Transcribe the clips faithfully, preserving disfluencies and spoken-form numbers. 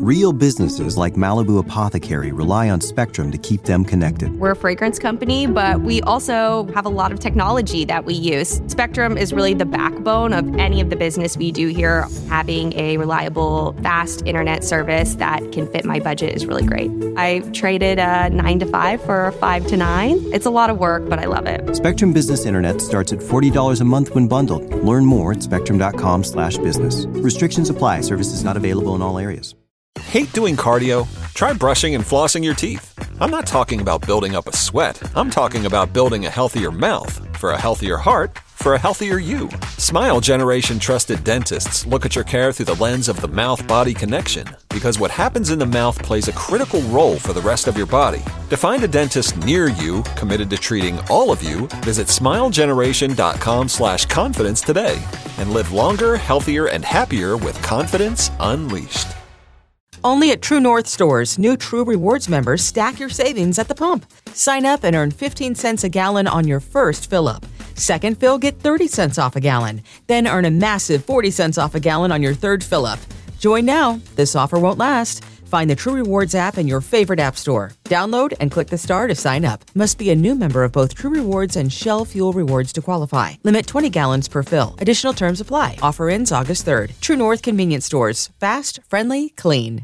Real businesses like Malibu Apothecary rely on Spectrum to keep them connected. We're a fragrance company, but we also have a lot of technology that we use. Spectrum is really the backbone of any of the business we do here. Having a reliable, fast internet service that can fit my budget is really great. I traded a nine to five for a five to nine. It's a lot of work, but I love it. Spectrum Business Internet starts at forty dollars a month when bundled. Learn more at spectrum.com slash business. Restrictions apply. Services not available in all areas. Hate doing cardio? Try brushing and flossing your teeth. I'm not talking about building up a sweat. I'm talking about building a healthier mouth for a healthier heart for a healthier you. Smile Generation trusted dentists look at your care through the lens of the mouth-body connection, because what happens in the mouth plays a critical role for the rest of your body. To find a dentist near you committed to treating all of you, visit smilegeneration.com slash confidence today and live longer, healthier, and happier with confidence unleashed. Only at True North stores, new True Rewards members stack your savings at the pump. Sign up and earn fifteen cents a gallon on your first fill-up. Second fill, get thirty cents off a gallon. Then earn a massive forty cents off a gallon on your third fill-up. Join now. This offer won't last. Find the True Rewards app in your favorite app store. Download and click the star to sign up. Must be a new member of both True Rewards and Shell Fuel Rewards to qualify. Limit twenty gallons per fill. Additional terms apply. Offer ends August third. True North Convenience Stores. Fast, friendly, clean.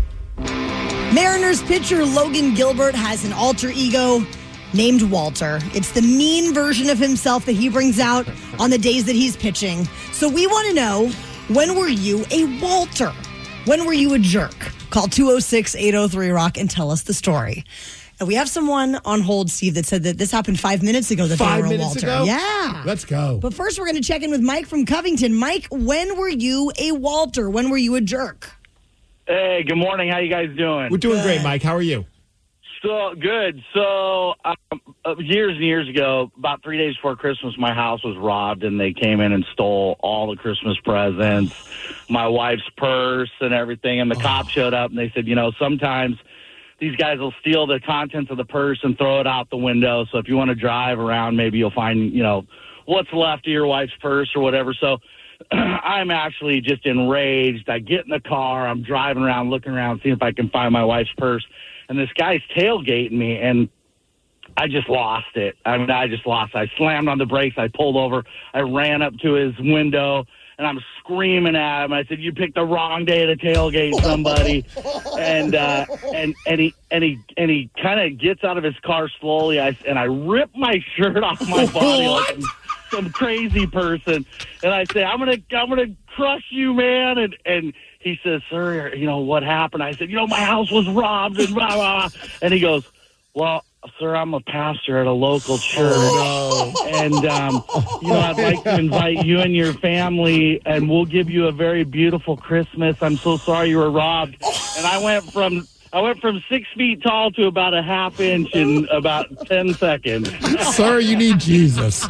Mariners pitcher Logan Gilbert has an alter ego named Walter. It's the mean version of himself that he brings out on the days that he's pitching. So we want to know, when were you a Walter? When were you a jerk? Call two oh six, eight oh three, ROCK and tell us the story. And we have someone on hold, Steve, that said that this happened five minutes ago that five they were a minutes Walter. Ago? Yeah. Let's go. But first we're going to check in with Mike from Covington. Mike, when were you a Walter? When were you a jerk? Hey, good morning. How you guys doing? We're doing Good. great, Mike. How are you? So good. So um, uh, years and years ago, about three days before Christmas, my house was robbed, and they came in and stole all the Christmas presents, my wife's purse, and everything. And the oh. cops showed up, and they said, you know, sometimes these guys will steal the contents of the purse and throw it out the window. So if you want to drive around, maybe you'll find, you know, what's left of your wife's purse or whatever. So I'm actually just enraged. I get in the car. I'm driving around, looking around, seeing if I can find my wife's purse. And this guy's tailgating me, and I just lost it. I mean, I just lost it. I slammed on the brakes. I pulled over. I ran up to his window, and I'm screaming at him. I said, "You picked the wrong day to tailgate somebody." and uh, and and he and he and he kind of gets out of his car slowly. I and I rip my shirt off my body like some crazy person, and I say, "I'm gonna, I'm gonna crush you, man!" And and he says, "Sir, you know what happened?" I said, "You know, my house was robbed," and blah blah. And he goes, "Well, sir, I'm a pastor at a local church, oh, no. and um, you know, I'd like to invite you and your family, and we'll give you a very beautiful Christmas. I'm so sorry you were robbed." And I went from. I went from six feet tall to about a half inch in about ten seconds. Sir, you need Jesus.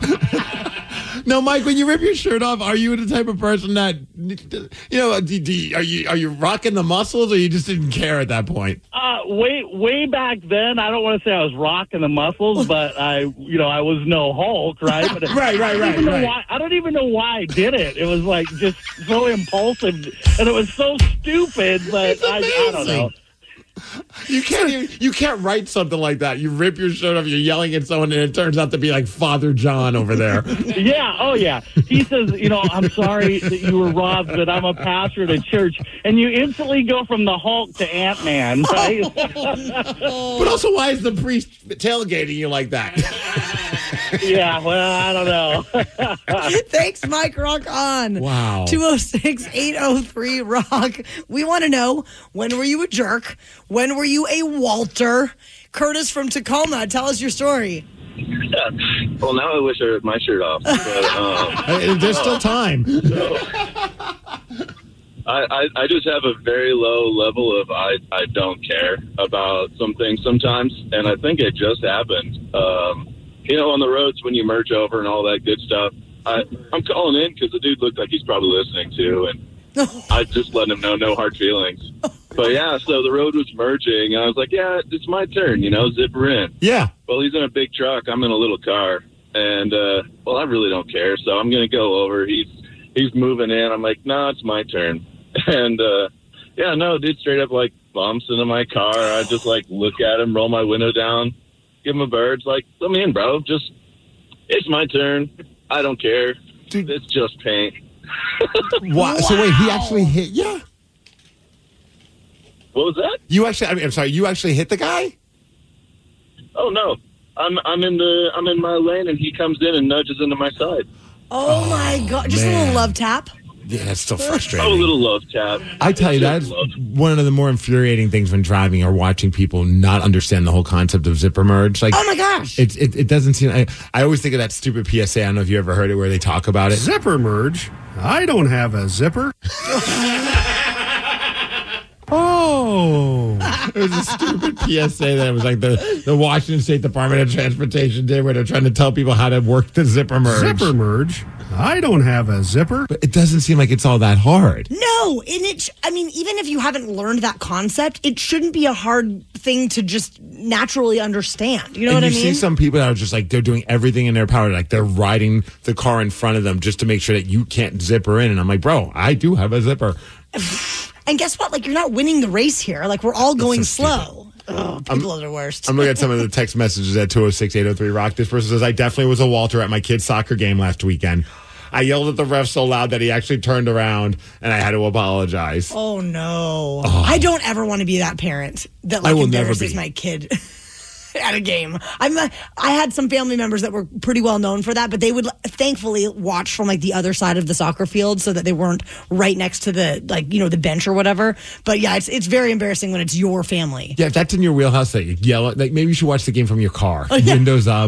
No, Mike, when you rip your shirt off, are you the type of person that, you know, do, do, are you are you rocking the muscles, or you just didn't care at that point? Uh, way way back then, I don't want to say I was rocking the muscles, but I, you know, I was no Hulk, right? But right, right, right, right. Why, I don't even know why I did it. It was like just so impulsive, and it was so stupid. But I, I don't know. You can't even, you can't write something like that. You rip your shirt off, you're yelling at someone, and it turns out to be like Father John over there. Yeah, oh yeah. He says, you know, "I'm sorry that you were robbed, but I'm a pastor at a church." And you instantly go from the Hulk to Ant-Man, right? But also, why is the priest tailgating you like that? Yeah, well, I don't know. Thanks, Mike. Rock on. Wow. two oh six, eight oh three, ROCK. We want to know, when were you a jerk? When were you a Walter? Curtis from Tacoma, tell us your story. Yeah. Well, now I wish I ripped my shirt off. But, um, There's still time. So, I, I, I just have a very low level of I, I don't care about some things sometimes, and I think it just happened. Um, you know, on the roads when you merge over and all that good stuff, I, I'm calling in because the dude looked like he's probably listening too, and I just let him know no hard feelings. But yeah, so the road was merging, and I was like, yeah, it's my turn, you know, zip her in. Yeah. Well, he's in a big truck. I'm in a little car. And, uh, well, I really don't care, so I'm going to go over. He's he's moving in. I'm like, no, it's my turn. And uh, Yeah, no, dude, straight up, like, bumps into my car. I just, like, look at him, roll my window down, give him a bird. Like, let me in, bro. Just, it's my turn. I don't care. Dude. It's just paint. Wow. So wait, he actually hit you? What was that? You actually, I mean, I'm sorry, you actually hit the guy? Oh, no. I'm I'm in the I'm in my lane, and he comes in and nudges into my side. Oh, oh my God. Just man. a little love tap? Yeah, that's still frustrating. Oh, a little love tap. I tell you, that's one of the more infuriating things when driving or watching people not understand the whole concept of zipper merge. Like, oh my gosh. It, it, it doesn't seem, I, I always think of that stupid P S A. I don't know if you ever heard it where they talk about it. Zipper merge? I don't have a zipper. Oh. It was a stupid P S A that was like the, the Washington State Department of Transportation did where they're trying to tell people how to work the zipper merge. Zipper merge? I don't have a zipper. But it doesn't seem like it's all that hard. No, and it, I mean, even if you haven't learned that concept, it shouldn't be a hard thing to just naturally understand. You know and what you I mean? You see some people that are just like, they're doing everything in their power. Like they're riding the car in front of them just to make sure that you can't zipper in. And I'm like, bro, I do have a zipper. And guess what? Like, you're not winning the race here. Like, we're all going so slow. Oh, people I'm, are the worst. I'm looking at some of the text messages at two oh six, eight oh three rock. This person says, I definitely was a Walter at my kid's soccer game last weekend. I yelled at the ref so loud that he actually turned around, and I had to apologize. Oh, no. Oh. I don't ever want to be that parent that, like, embarrasses my kid at a game. I'm a, I had some family members that were pretty well known for that, but they would thankfully watch from, like, the other side of the soccer field so that they weren't right next to the, like, you know, the bench or whatever. But, yeah, it's it's very embarrassing when it's your family. Yeah, if that's in your wheelhouse, that you yell at, like, maybe you should watch the game from your car. Oh, yeah. Windows up.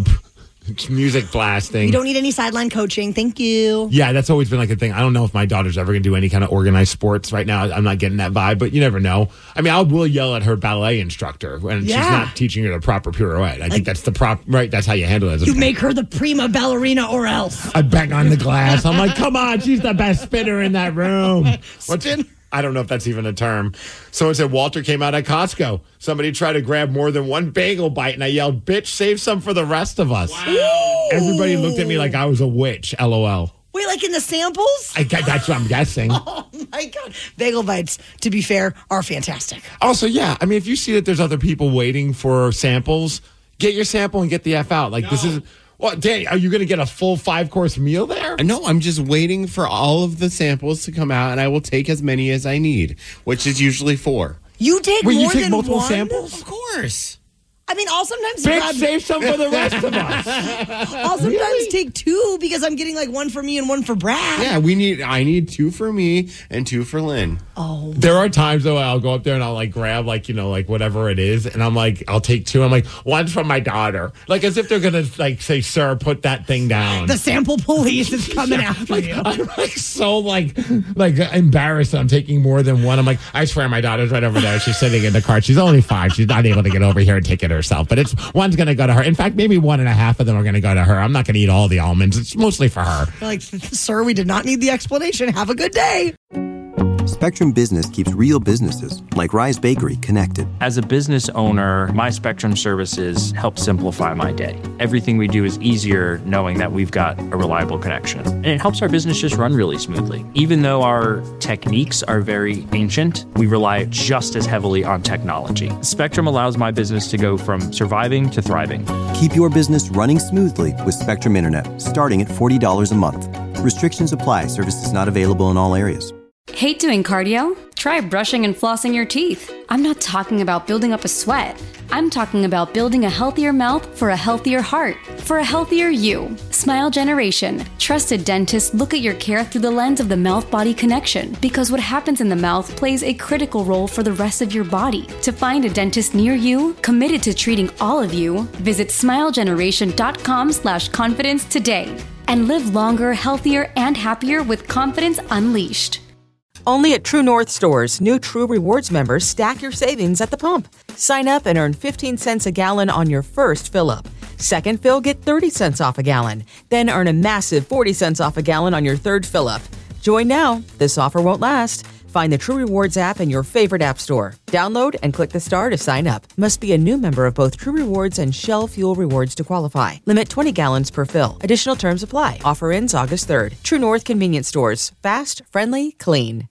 Music blasting. You don't need any sideline coaching. Thank you. Yeah, that's always been like a thing. I don't know if my daughter's ever going to do any kind of organized sports right now. I'm not getting that vibe, but you never know. I mean, I will yell at her ballet instructor when yeah. she's not teaching her the proper pirouette. I like, think that's the prop, right? That's how you handle it. As a you parent. Make her the prima ballerina or else. I bang on the glass. I'm like, come on, she's the best spinner in that room. Spin. What's, I don't know if that's even a term. Someone said Walter came out at Costco. Somebody tried to grab more than one bagel bite, and I yelled, bitch, save some for the rest of us. Wow. Everybody looked at me like I was a witch, LOL. Wait, like in the samples? I, that's what I'm guessing. Oh, my God. Bagel bites, to be fair, are fantastic. Also, yeah, I mean, if you see that there's other people waiting for samples, get your sample and get the F out. Like, no. This is... Well, Danny, are you going to get a full five-course meal there? No, I'm just waiting for all of the samples to come out, and I will take as many as I need, which is usually four. You take Wait, more you take than multiple one? samples? Of course. I mean, I'll sometimes Bitch, grab... save some for the rest of us. I'll sometimes really? take two because I'm getting like one for me and one for Brad. Yeah, we need. I need two for me and two for Lynn. Oh. There are times though I'll go up there and I'll like grab like you know like whatever it is and I'm like I'll take two. I'm like one's from my daughter, like as if they're gonna like say, "Sir, put that thing down." The sample police is coming yeah, after like, you. I'm like so like like embarrassed. I'm taking more than one. I'm like, I swear my daughter's right over there. She's sitting in the car. She's only five. She's not able to get over here and take it herself. But it's one's going to go to her. In fact, maybe one and a half of them are going to go to her. I'm not going to eat all the almonds. It's mostly for her. You're like, sir, we did not need the explanation. Have a good day. Spectrum Business keeps real businesses, like Rise Bakery, connected. As a business owner, my Spectrum services help simplify my day. Everything we do is easier knowing that we've got a reliable connection. And it helps our business just run really smoothly. Even though our techniques are very ancient, we rely just as heavily on technology. Spectrum allows my business to go from surviving to thriving. Keep your business running smoothly with Spectrum Internet, starting at forty dollars a month. Restrictions apply. Services not available in all areas. Hate doing cardio? Try brushing and flossing your teeth. I'm not talking about building up a sweat. I'm talking about building a healthier mouth for a healthier heart, for a healthier you. Smile Generation. Trusted dentists look at your care through the lens of the mouth-body connection because what happens in the mouth plays a critical role for the rest of your body. To find a dentist near you, committed to treating all of you, visit smilegeneration.com slash confidence today and live longer, healthier, and happier with confidence unleashed. Only at True North stores, new True Rewards members stack your savings at the pump. Sign up and earn fifteen cents a gallon on your first fill-up. Second fill, get thirty cents off a gallon. Then earn a massive forty cents off a gallon on your third fill-up. Join now. This offer won't last. Find the True Rewards app in your favorite app store. Download and click the star to sign up. Must be a new member of both True Rewards and Shell Fuel Rewards to qualify. Limit twenty gallons per fill. Additional terms apply. Offer ends August third. True North Convenience Stores. Fast, friendly, clean.